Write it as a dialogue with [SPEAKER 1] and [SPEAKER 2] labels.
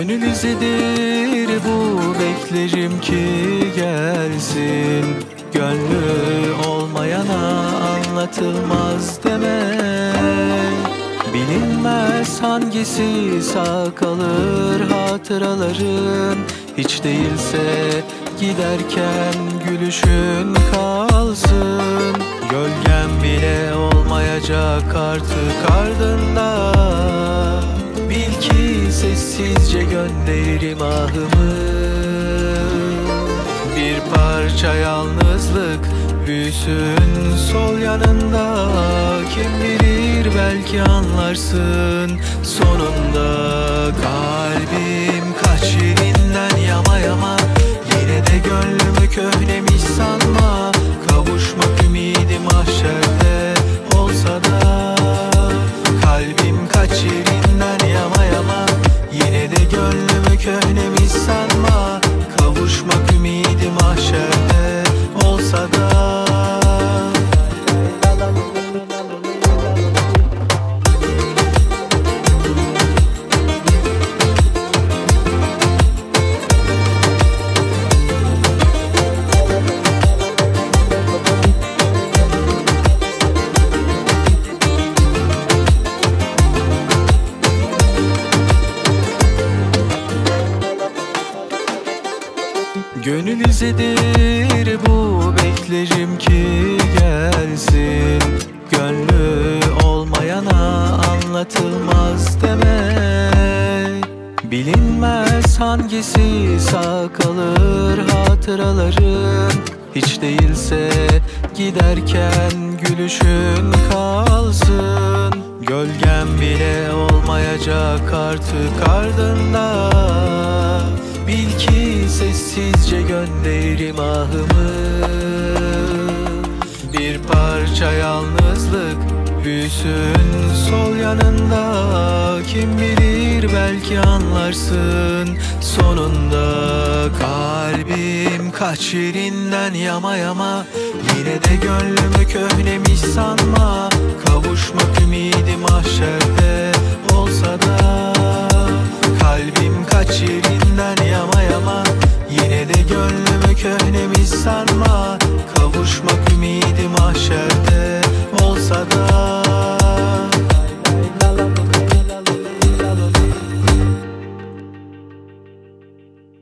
[SPEAKER 1] Gönül izidir bu, beklerim ki gelsin. Gönlü olmayana anlatılmaz demek. Bilinmez hangisi sağ kalır hatıraların. Hiç değilse giderken gülüşün kalsın. Gölgem bile olmayacak artık ardında. Bil ki sessizce gönderirim ahımı. Bir parça yalnızlık büyüsün sol yanında. Kim bilir belki anlarsın sonunda. Kalbim kaç yerinden yama yama. Yine de gönlümü köhnemiş sanma. Kavuşmak ümidi mahşerde olsa da. Kalbim kaç yerinden yama yama. Yine de gönlümü köhnemiş sanma. Kavuşmak ümidi mahşerde olsa da. Gönül izidir bu, beklerim ki gelsin. Gönlü olmayana anlatılmaz demek. Bilinmez hangisi sağ kalır hatıraların. Hiç değilse giderken gülüşün kalsın. Gölgem bile olmayacak artık ardında. Bil ki sessizce gönderirim ahımı. Bir parça yalnızlık büyüsün sol yanında. Kim bilir belki anlarsın sonunda. Kalbim kaç yerinden yama yama. Yine de gönlümü köhnemiş sanma. Kavuşmak ümidi mahşerde olsa da. Kalbim kaç yerinden yama yama.